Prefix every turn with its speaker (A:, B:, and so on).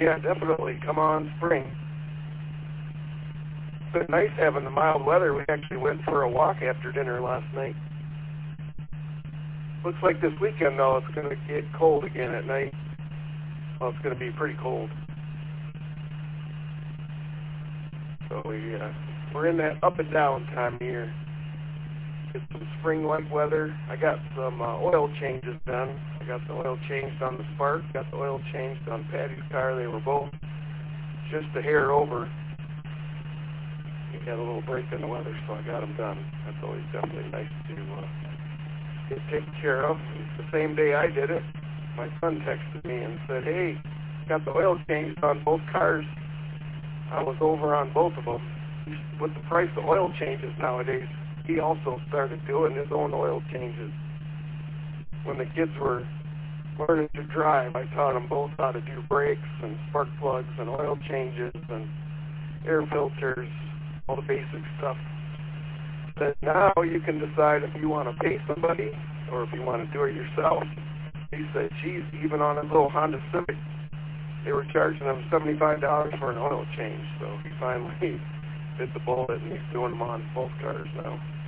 A: Yeah, definitely. Come on, spring. It's been nice having the mild weather. We actually went for a walk after dinner last night. Looks like this weekend, though, it's going to get cold again at night. Well, it's going to be pretty cold. So we're in that up and down time of year. Get some spring-like weather. I got some oil changes done. I got the oil changed on the Spark, got the oil changed on Patty's car. They were both just a hair over. We had a little break in the weather, so I got them done. That's always definitely nice to get taken care of. The same day I did it, my son texted me and said, "Hey, got the oil changed on both cars." I was over on both of them. With the price of oil changes nowadays, he also started doing his own oil changes. When the kids were learning to drive, I taught them both how to do brakes and spark plugs and oil changes and air filters, all the basic stuff. But now you can decide if you want to pay somebody or if you want to do it yourself. He said, geez, even on his little Honda Civic, they were charging him $75 for an oil change. So he finally bit the bullet and he's doing them on both cars now.